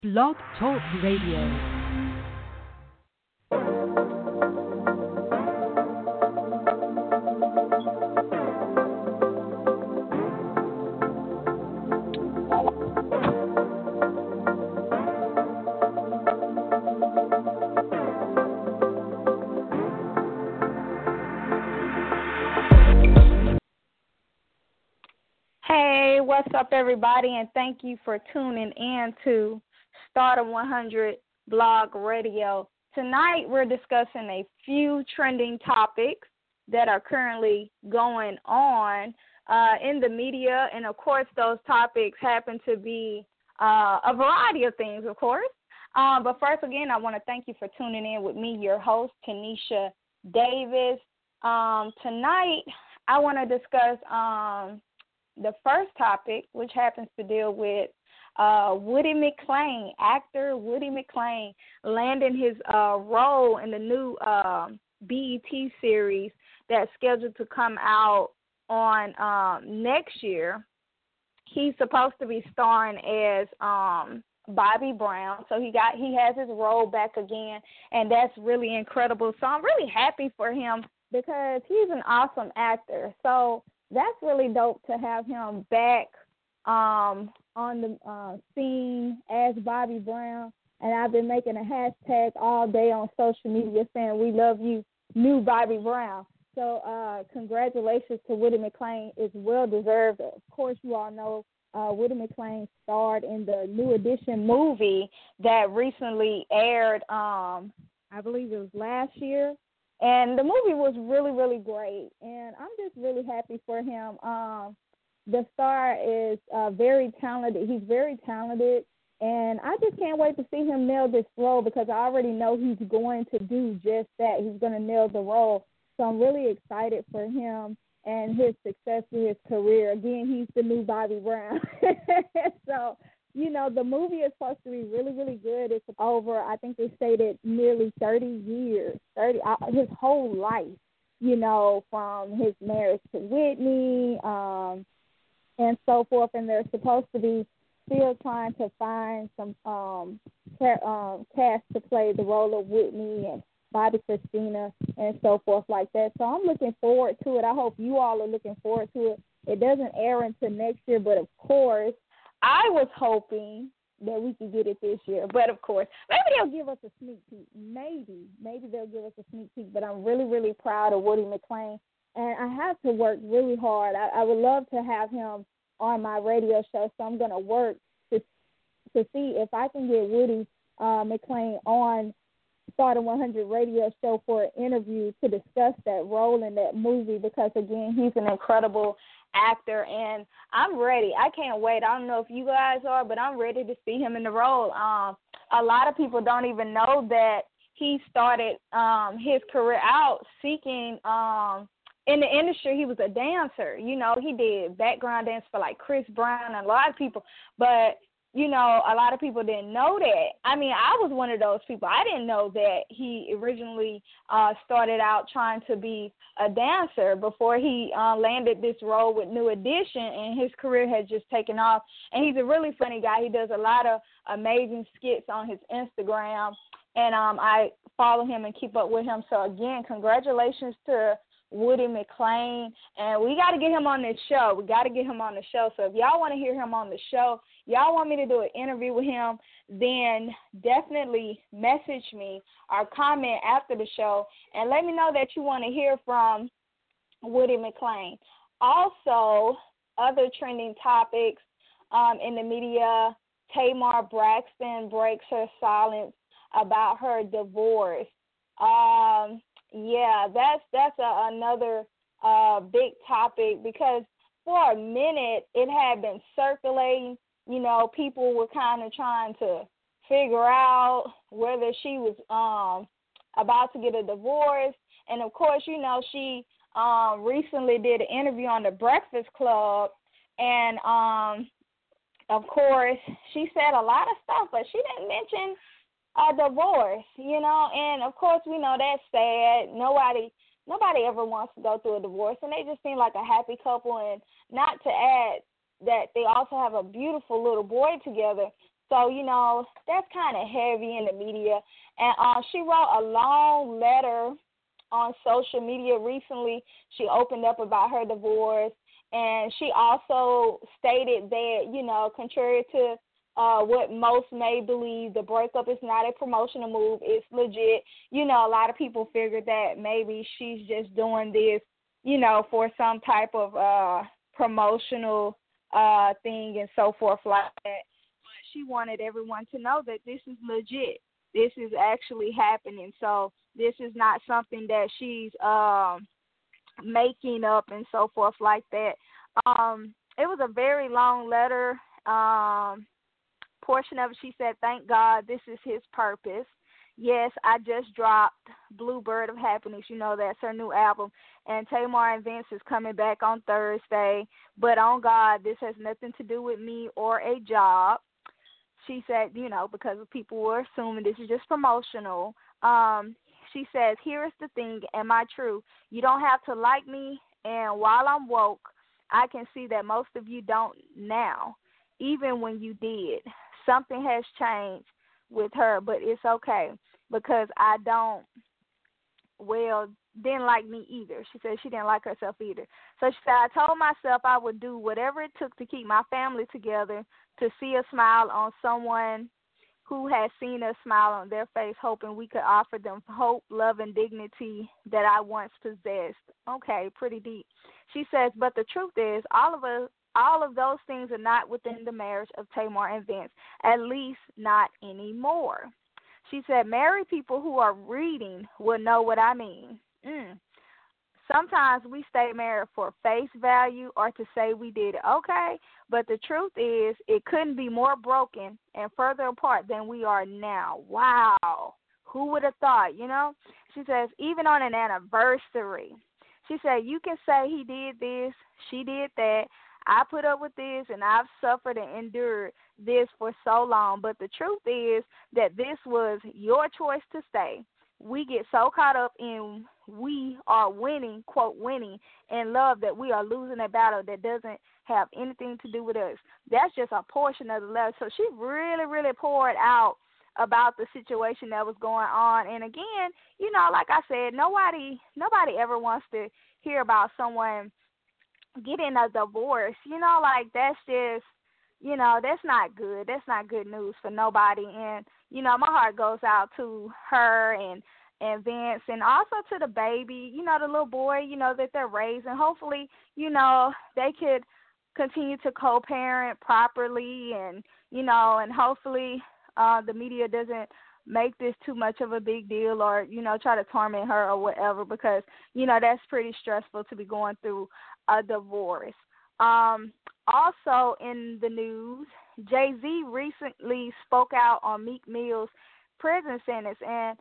Blog Talk Radio. Hey, what's up, everybody, and thank you for tuning in to Stardom 100 Blog Radio. Tonight, we're discussing a few trending topics that are currently going on in the media, and of course, those topics happen to be a variety of things, of course. But first, again, I want to thank you for tuning in with me, your host, Tanisha Davis. Tonight, I want to discuss the first topic, which happens to deal with Woody McClain, actor Woody McClain, landing his role in the new BET series that's scheduled to come out on next year. He's supposed to be starring as Bobby Brown, so he has his role back again, and that's really incredible. So I'm really happy for him because he's an awesome actor. So that's really dope to have him back on the scene as Bobby Brown. And I've been making a hashtag all day on social media saying, "We love you, new Bobby Brown." So congratulations to Woody McClain. It's well-deserved. Of course, you all know Woody McClain starred in the New Edition movie that recently aired, I believe it was last year. And the movie was really, really great, and I'm just really happy for him. The star is very talented. He's very talented, and I just can't wait to see him nail this role because I already know he's going to do just that. He's going to nail the role. So I'm really excited for him and his success in his career. Again, he's the new Bobby Brown. So, you know, the movie is supposed to be really, really good. It's over, I think they stated, nearly 30 years, his whole life, you know, from his marriage to Whitney and so forth. And they're supposed to be still trying to find some cast to play the role of Whitney and Bobby Christina and so forth like that. So I'm looking forward to it. I hope you all are looking forward to it. It doesn't air until next year, but of course, I was hoping that we could get it this year, but of course, maybe they'll give us a sneak peek. Maybe they'll give us a sneak peek, but I'm really, really proud of Woody McClain, and I have to work really hard. I would love to have him on my radio show, so I'm going to work to see if I can get Woody McClain on Stardom 100 radio show for an interview to discuss that role in that movie because, again, he's an incredible actor, and I'm ready. I can't wait. I don't know if you guys are, but I'm ready to see him in the role. A lot of people don't even know that he started his career out seeking in the industry. He was a dancer. You know, he did background dance for like Chris Brown and a lot of people, but you know, a lot of people didn't know that. I mean, I was one of those people. I didn't know that he originally started out trying to be a dancer before he landed this role with New Edition, and his career has just taken off. And he's a really funny guy. He does a lot of amazing skits on his Instagram, and I follow him and keep up with him. So, again, congratulations to Woody McClain, and we got to get him on this show. So if y'all want to hear him on the show, y'all want me to do an interview with him, then definitely message me or comment after the show and let me know that you want to hear from Woody McClain. Also, other trending topics in the media, Tamar Braxton breaks her silence about her divorce. Yeah, that's another big topic because for a minute it had been circulating. You know, people were kind of trying to figure out whether she was about to get a divorce. And, of course, you know, she recently did an interview on The Breakfast Club. And, of course, she said a lot of stuff, but she didn't mention a divorce, you know, and of course we know that's sad. Nobody ever wants to go through a divorce, and they just seem like a happy couple. And not to add that they also have a beautiful little boy together. So, that's kind of heavy in the media. And she wrote a long letter on social media recently. She opened up about her divorce, and she also stated that, contrary to what most may believe, the breakup is not a promotional move. It's legit. A lot of people figured that maybe she's just doing this, for some type of promotional thing and so forth like that. But she wanted everyone to know that this is legit. This is actually happening. So this is not something that she's making up and so forth like that. It was a very long letter. Portion of it, she said, "Thank God, this is his purpose. Yes, I just dropped Bluebird of Happiness. That's her new album. And Tamar and Vince is coming back on Thursday. But on God, this has nothing to do with me or a job." She said, because people were assuming this is just promotional. She says, "Here is the thing, am I true? You don't have to like me, and while I'm woke, I can see that most of you don't now, even when you did. Something has changed with her, but it's okay because I didn't like me either." She said she didn't like herself either. So she said, "I told myself I would do whatever it took to keep my family together, to see a smile on someone who had seen a smile on their face, hoping we could offer them hope, love, and dignity that I once possessed." Okay, pretty deep. She says, "But the truth is, all of those things are not within the marriage of Tamar and Vince, at least not anymore." She said, "Married people who are reading will know what I mean. Sometimes we stay married for face value or to say we did it. Okay, but the truth is it couldn't be more broken and further apart than we are now." Wow. Who would have thought, She says, "Even on an anniversary." She said, "You can say he did this, she did that. I put up with this, and I've suffered and endured this for so long. But the truth is that this was your choice to stay. We get so caught up in we are winning, quote, winning, in love that we are losing a battle that doesn't have anything to do with us." That's just a portion of the letter. So she really, really poured out about the situation that was going on. And again, like I said, nobody ever wants to hear about someone getting a divorce. That's just, that's not good. That's not good news for nobody. And, my heart goes out to her and Vince, and also to the baby, the little boy, that they're raising. Hopefully, they could continue to co-parent properly, and, and hopefully the media doesn't make this too much of a big deal or, try to torment her or whatever, because, that's pretty stressful to be going through a divorce. Also in the news, Jay-Z recently spoke out on Meek Mill's prison sentence, and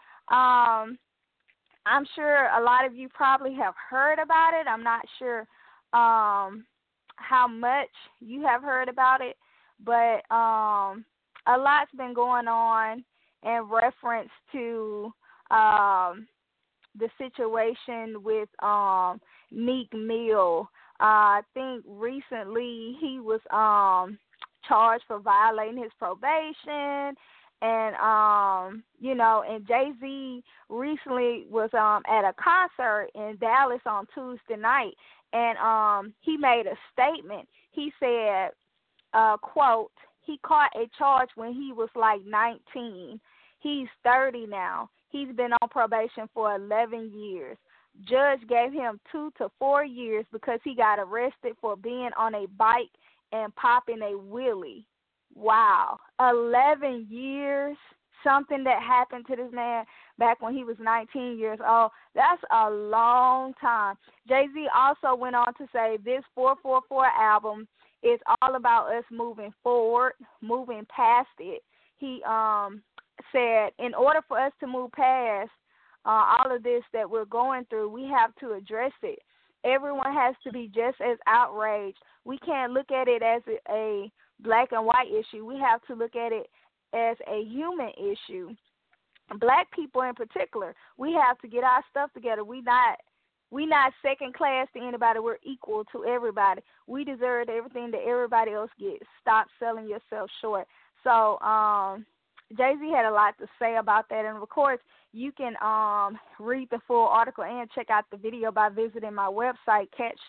I'm sure a lot of you probably have heard about it. I'm not sure how much you have heard about it, but a lot's been going on in reference to the situation with Meek Mill. I think recently he was charged for violating his probation, and and Jay-Z recently was at a concert in Dallas on Tuesday night, and he made a statement. He said, quote, he caught a charge when he was like 19. He's 30 now. He's been on probation for 11 years. Judge gave him 2 to 4 years because he got arrested for being on a bike and popping a wheelie. Wow. 11 years, something that happened to this man back when he was 19 years old. That's a long time. Jay-Z also went on to say this 444 album is all about us moving forward, moving past it. He said in order for us to move past all of this that we're going through, we have to address it. Everyone has to be just as outraged. We can't look at it as a black and white issue. We have to look at it as a human issue. Black people in particular, we have to get our stuff together. We not second class to anybody. We're equal to everybody. We deserve everything that everybody else gets. Stop selling yourself short. So Jay-Z had a lot to say about that, and of course, you can read the full article and check out the video by visiting my website,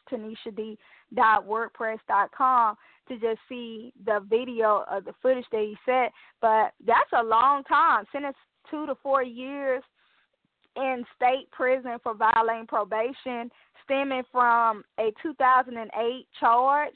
catchtanishad.wordpress.com, to just see the video of the footage that he said. But that's a long time, sentenced 2 to 4 years in state prison for violating probation, stemming from a 2008 charge.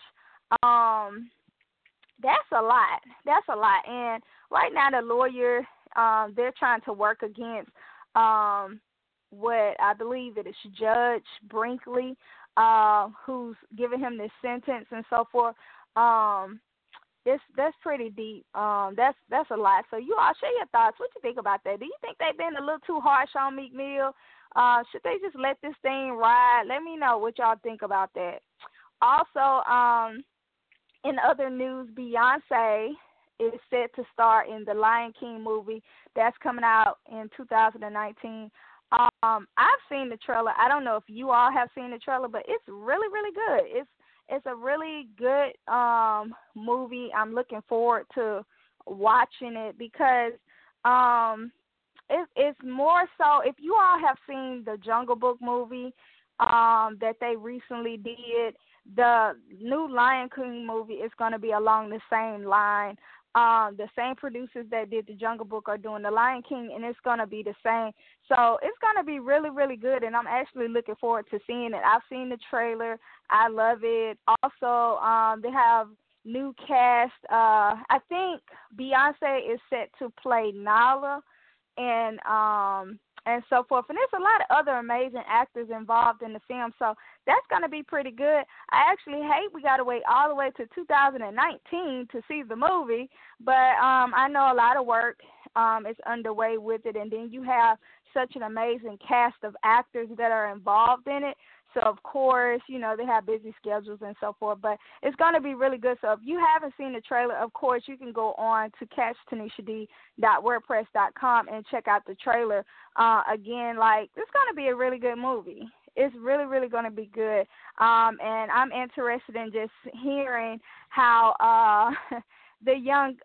That's a lot. That's a lot. And right now the lawyer, they're trying to work against what I believe it is Judge Brinkley, who's giving him this sentence and so forth. That's pretty deep. That's a lot. So you all share your thoughts. What you think about that? Do you think they've been a little too harsh on Meek Mill? Should they just let this thing ride? Let me know what y'all think about that. Also, in other news, Beyonce is set to star in the Lion King movie that's coming out in 2019. I've seen the trailer. I don't know if you all have seen the trailer, but it's really, really good. It's a really good movie. I'm looking forward to watching it because it's more so, if you all have seen the Jungle Book movie that they recently did, the new Lion King movie is going to be along the same line. The same producers that did the Jungle Book are doing the Lion King, and it's going to be the same. So it's going to be really, really good, and I'm actually looking forward to seeing it. I've seen the trailer. I love it. Also, they have new cast. I think Beyonce is set to play Nala, and so forth. And there's a lot of other amazing actors involved in the film, so that's going to be pretty good. I actually hate we got to wait all the way to 2019 to see the movie, but I know a lot of work is underway with it, and then you have such an amazing cast of actors that are involved in it. So, of course, you know, they have busy schedules and so forth, but it's going to be really good. So if you haven't seen the trailer, of course, you can go on to catchtanishad.wordpress.com and check out the trailer. Again, like, it's going to be a really good movie. It's really, really going to be good. And I'm interested in just hearing how the young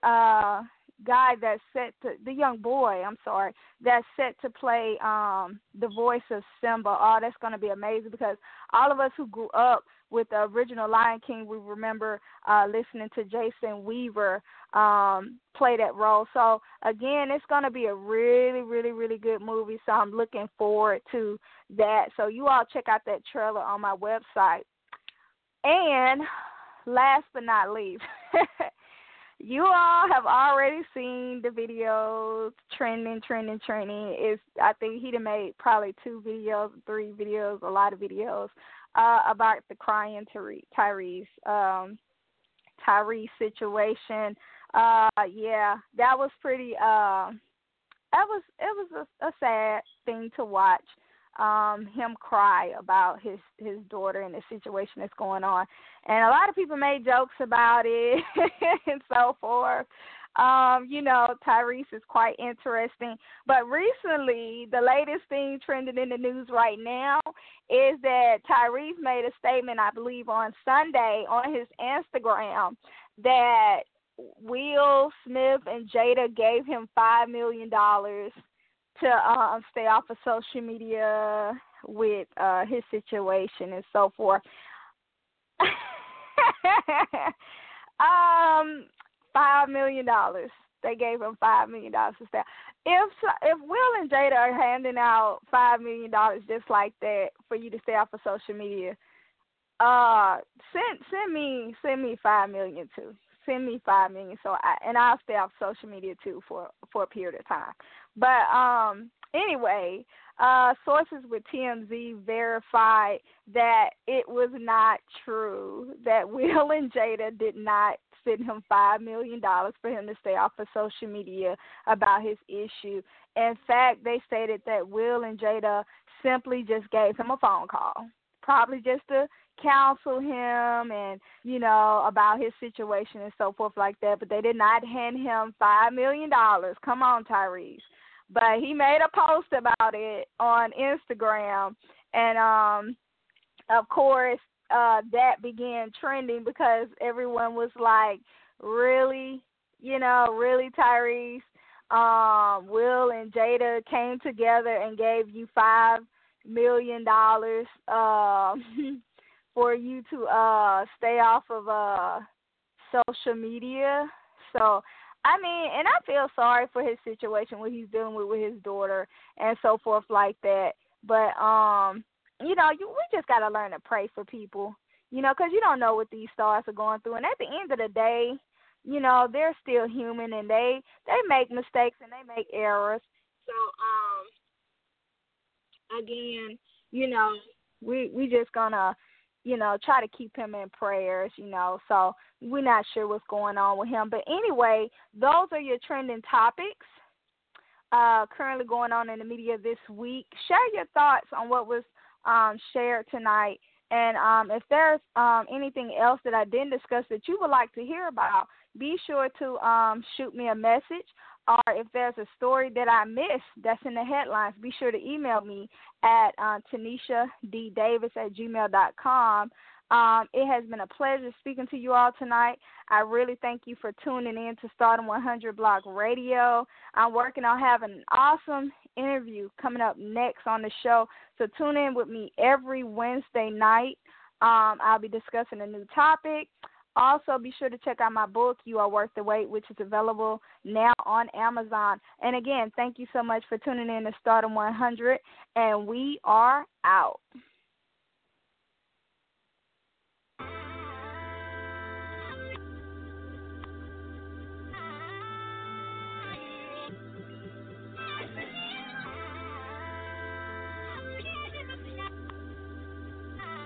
that's set to play the voice of Simba. Oh, that's going to be amazing because all of us who grew up with the original Lion King, we remember listening to Jason Weaver play that role. So, again, it's going to be a really, really, really good movie, so I'm looking forward to that. So you all check out that trailer on my website. And last but not least, you all have already seen the videos trending. I think he done made probably 2 videos, 3 videos, a lot of videos about the crying Tyrese situation. Yeah, that was pretty. It was a sad thing to watch. Him cry about his daughter and the situation that's going on. And a lot of people made jokes about it and so forth. You know, Tyrese is quite interesting. But recently, the latest thing trending in the news right now is that Tyrese made a statement, I believe, on Sunday on his Instagram that Will Smith and Jada gave him $5 million to stay off of social media with his situation and so forth. $5 million. They gave him $5 million to stay. If Will and Jada are handing out $5 million just like that for you to stay off of social media, send me $5 million too. Send me $5 million, and I'll stay off social media too for a period of time. But anyway, sources with TMZ verified that it was not true that Will and Jada did not send him $5 million for him to stay off of social media about his issue. In fact, they stated that Will and Jada simply just gave him a phone call, probably just to counsel him and, you know, about his situation and so forth like that. But they did not hand him $5 million. Come on, Tyrese. But he made a post about it on Instagram, and of course that began trending because everyone was like, really? really, Tyrese, Will and Jada came together and gave you $5 million for you to stay off of social media. So, I mean, and I feel sorry for his situation, what he's dealing with his daughter and so forth like that. But, we just got to learn to pray for people, because you don't know what these stars are going through. And at the end of the day, they're still human, and they make mistakes and they make errors. So, again, we just gonna, try to keep him in prayers, So we're not sure what's going on with him. But anyway, those are your trending topics currently going on in the media this week. Share your thoughts on what was shared tonight. And if there's anything else that I didn't discuss that you would like to hear about, be sure to shoot me a message. Or if there's a story that I missed that's in the headlines, be sure to email me at TanishaDDavis@gmail.com. It has been a pleasure speaking to you all tonight. I really thank you for tuning in to Stardom 100 Blog Radio. I'm working on having an awesome interview coming up next on the show, so tune in with me every Wednesday night. I'll be discussing a new topic. Also, be sure to check out my book, You Are Worth the Wait, which is available now on Amazon. And again, thank you so much for tuning in to Stardom 100, and we are out.